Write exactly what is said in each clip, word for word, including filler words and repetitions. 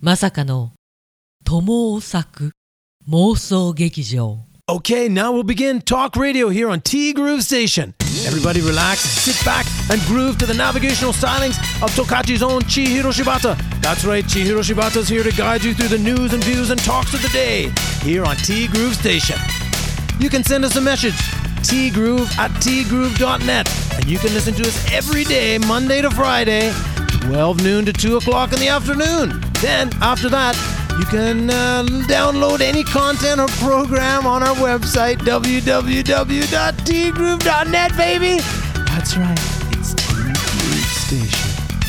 まさかの友を咲く妄想劇場。 Okay, now we'll begin Talk Radio here on T Groove Station. Everybody relax, sit back, and groove to the navigational stylings of Tokachi's own Chihiro Shibata. That's right, Chihiro Shibata's here to guide you through the news and views and talks of the day here on T Groove Station. You can send us a message, tgroove at tgroove dot net, and you can listen to us every day, Monday to Friday, twelve noon to two o'clock in the afternoon. Then, after that, you can uh, download any content or program on our website, w w w dot t groove dot net, baby. That's right, it's T Groove Station.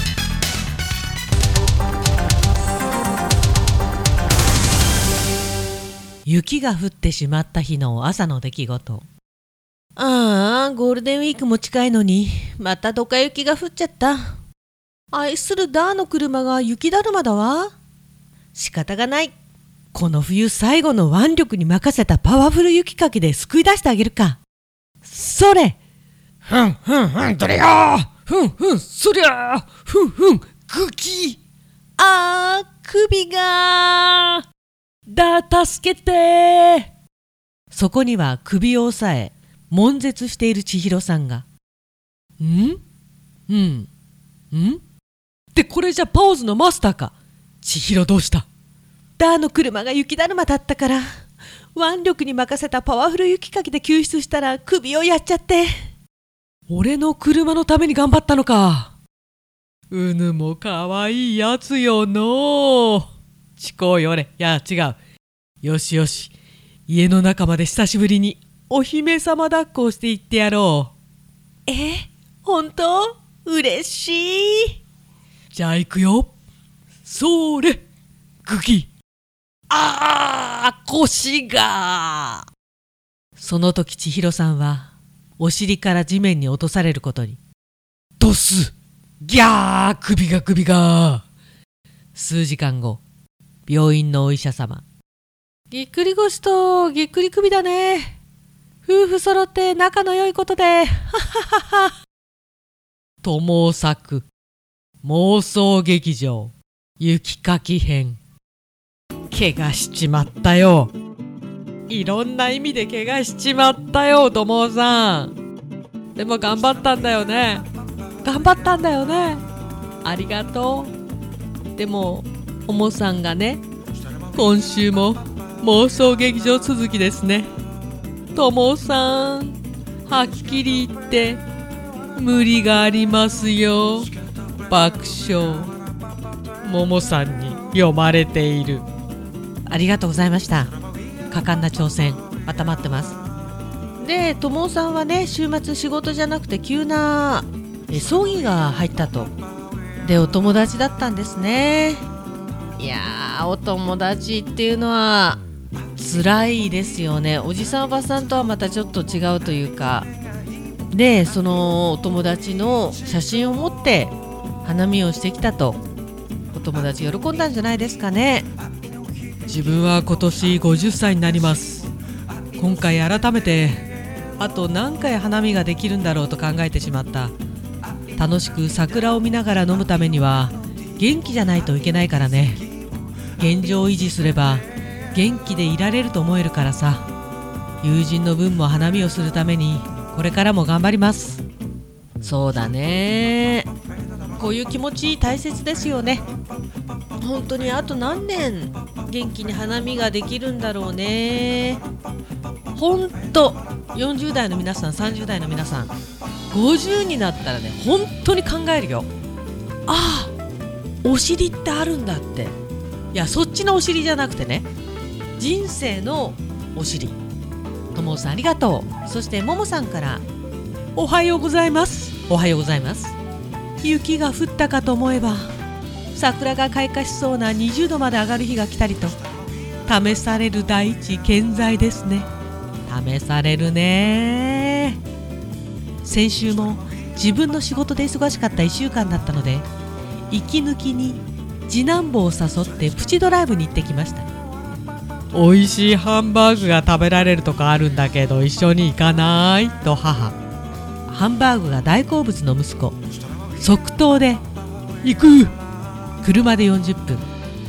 雪が降ってしまった日の朝の出来事。ああ、ゴールデンウィークも近いのに、またドカ雪が降っちゃった。愛するダーの車が雪だるまだわ。仕方がない。この冬最後の腕力に任せたパワフル雪かきで救い出してあげるか。それ。ふんふんふん、どれよ。ふんふん、そりゃ。ふんふん、茎。あー、首が。だ、助けて。そこには首を押さえ、悶絶している千尋さんが。んうん。んってこれじゃパオズのマスターか。千尋どうした？ダーの車が雪だるまだったから、腕力に任せたパワフル雪かきで救出したら首をやっちゃって。俺の車のために頑張ったのか。うぬもかわいいやつよのう。ちこうよれ。いや違う。よしよし。家の中まで久しぶりにお姫様抱っこをしていってやろう。え、ほんと？嬉しい。じゃあ行くよ。それ、グキ。あー、腰が。その時千尋さんはお尻から地面に落とされることに。ドス、ギャー、首が首が。数時間後、病院のお医者様。ぎっくり腰とぎっくり首だね。夫婦揃って仲の良いことで。はははは。友作妄想劇場雪かき編。怪我しちまったよ。いろんな意味で怪我しちまったよ、友さん。でも頑張ったんだよね。頑張ったんだよね。ありがとう。でもおもさんがね、今週も妄想劇場続きですね。友さん、はっきり言って無理がありますよ。爆笑。ももさんに読まれている。ありがとうございました。果敢な挑戦、また待ってます。で、ともさんはね、週末仕事じゃなくて急なえ葬儀が入ったと。で、お友達だったんですね。いやー、お友達っていうのは辛いですよね。おじさんおばさんとはまたちょっと違うというか。で、そのお友達の写真を持って花見をしてきたと。お友達喜んだんじゃないですかね。自分は今年ごじゅっさいになります。今回改めてあと何回花見ができるんだろうと考えてしまった。楽しく桜を見ながら飲むためには元気じゃないといけないからね。現状を維持すれば元気でいられると思えるからさ。友人の分も花見をするためにこれからも頑張ります。そうだね。こういう気持ち大切ですよね。本当にあと何年元気に花見ができるんだろうね。本当よんじゅう代の皆さん、さんじゅう代の皆さん、ごじゅうになったらね、本当に考えるよ。ああ、お尻ってあるんだって。いや、そっちのお尻じゃなくてね、人生のお尻。ともさんありがとう。そしてももさんからおはようございます。おはようございます。雪が降ったかと思えば桜が開花しそうなにじゅうどまで上がる日が来たりと、試される第一健在ですね。試されるね。先週も自分の仕事で忙しかったいっしゅうかんだったので、息抜きに次男坊を誘ってプチドライブに行ってきました。おいしいハンバーグが食べられるとこあるんだけど一緒に行かないと母。ハンバーグが大好物の息子。即答で行く。車でよんじゅっぷん。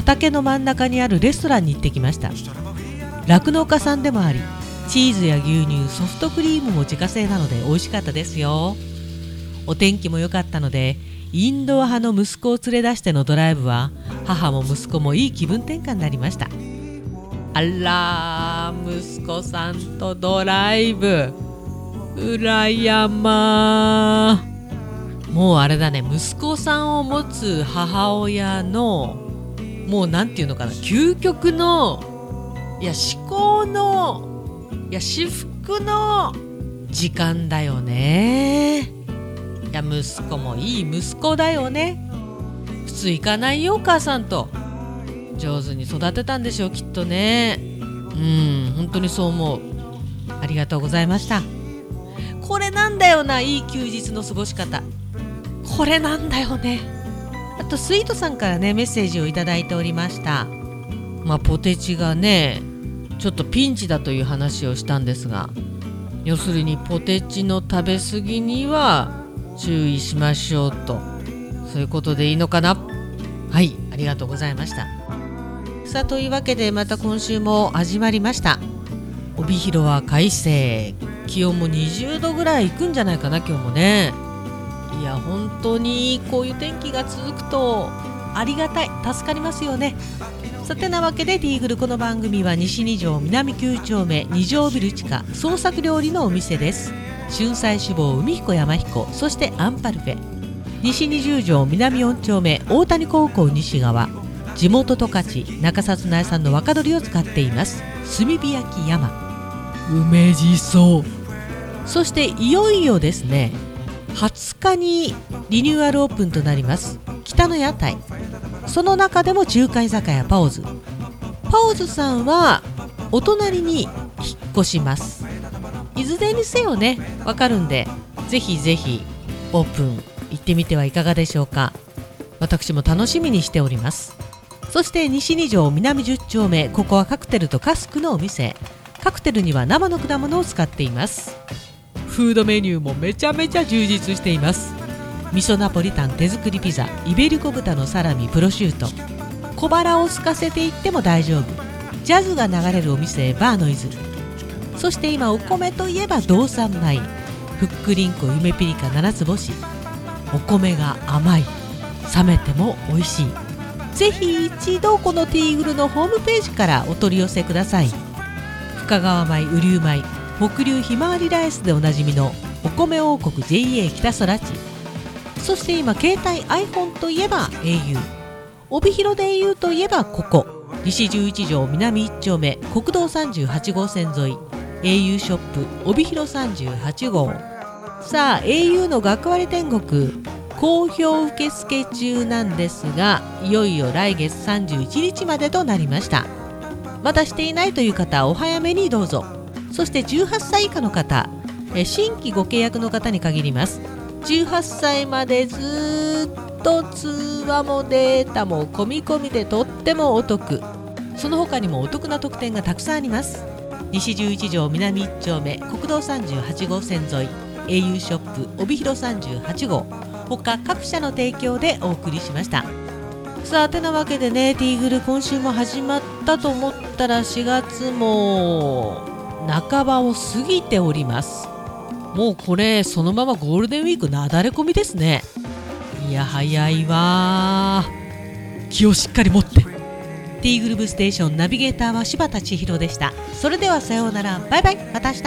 畑の真ん中にあるレストランに行ってきました。酪農家さんでもあり、チーズや牛乳、ソフトクリームも自家製なので美味しかったですよ。お天気も良かったので、インドア派の息子を連れ出してのドライブは母も息子もいい気分転換になりました。あらー、息子さんとドライブ裏山。もうあれだね、息子さんを持つ母親のもうなんていうのかな、究極のいや至高のいや至福の時間だよね。いや息子もいい息子だよね。普通行かないよお母さんと。上手に育てたんでしょうきっとね。うん本当にそう思う。ありがとうございました。これなんだよな、いい休日の過ごし方。これなんだよね。あとスイートさんからねメッセージをいただいておりました。まあポテチがねちょっとピンチだという話をしたんですが、要するにポテチの食べ過ぎには注意しましょうと、そういうことでいいのかな。はい、ありがとうございました。さあというわけでまた今週も始まりました。帯広は快晴、気温もにじゅうどぐらいいくんじゃないかな今日もね。いや本当にこういう天気が続くとありがたい、助かりますよね。さてなわけでティーグル、この番組は西に条南きゅう丁目に条ビル地下創作料理のお店です。春菜志望海彦山彦、そしてアンパルフェ。西にじゅう条南よん丁目大谷高校西側、地元十勝中札内産の若鶏を使っています炭火焼き山。梅じそ。そしていよいよですね、はつかにリニューアルオープンとなります北の屋台。その中でも中華居酒屋パオズ。パオズさんはお隣に引っ越します。いずれにせよねわかるんで、ぜひぜひオープン行ってみてはいかがでしょうか。私も楽しみにしております。そして西に条南じゅう丁目、ここはカクテルとカスクのお店。カクテルには生の果物を使っています。フードメニューもめちゃめちゃ充実しています。味噌ナポリタン、手作りピザ、イベリコ豚のサラミ、プロシュート。小腹を空かせていっても大丈夫。ジャズが流れるお店バーノイズ。そして今お米といえば道産米、ふっくりんこ夢ピリカ七つ星。お米が甘い、冷めても美味しい。ぜひ一度このティーグルのホームページからお取り寄せください。深川米、雨竜米、北流ひまわりライスでおなじみのお米王国 ジェイエー 北空地。そして今携帯 iPhone といえば エーユー、 帯広で エーユー といえばここ西じゅういち条南いち丁目国道さんじゅうはち号線沿い エーユー ショップ帯広さんじゅうはち号。さあ エーユー の学割天国好評受付中なんですが、いよいよ来月さんじゅういちにちまでとなりました。まだしていないという方お早めにどうぞ。そしてじゅうはっさい以下の方、え新規ご契約の方に限ります。じゅうはっさいまでずっと通話もデータも込み込みでとってもお得。その他にもお得な特典がたくさんあります。西じゅういち条南いち丁目国道さんじゅうはち号線沿い エーユー ショップ帯広さんじゅうはち号、他各社の提供でお送りしました。さあてなわけでね、ティーグル今週も始まったと思ったらしがつも半ばを過ぎております。もうこれそのままゴールデンウィークなだれ込みですね。いや早いわ。気をしっかり持って。ティーグルブステーションナビゲーターは柴田千尋でした。それではさようなら、バイバイ、また明日。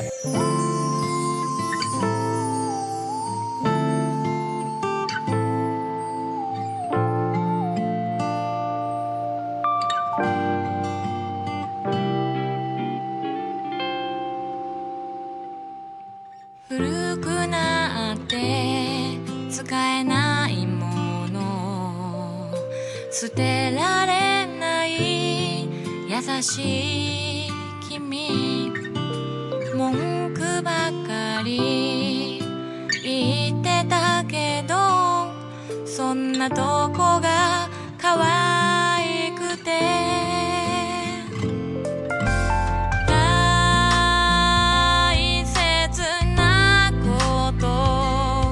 古くなって使えないもの、捨てられない優しい君、文句ばかり言ってたけど、そんなとこが可愛くて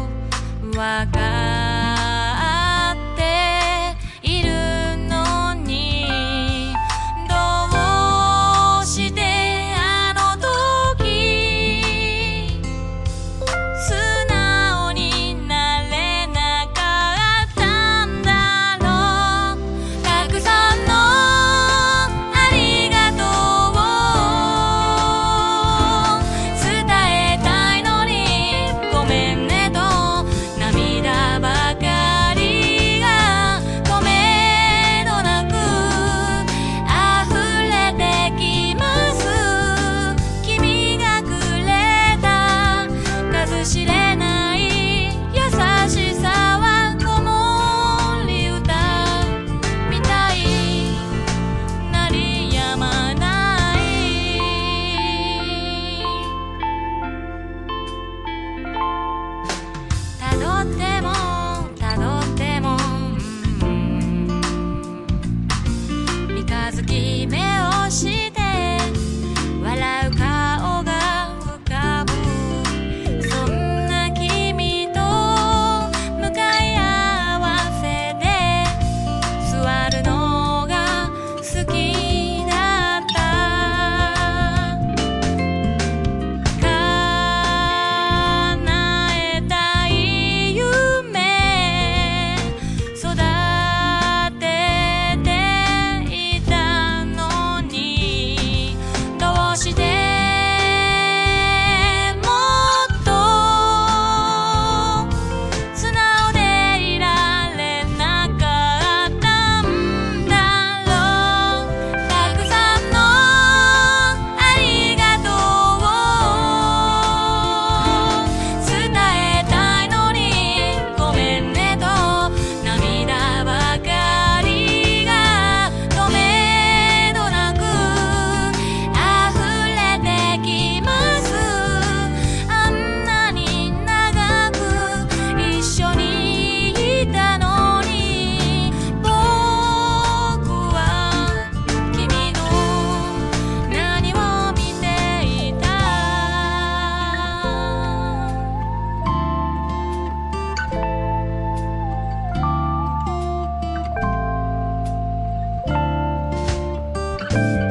わかっているのに 「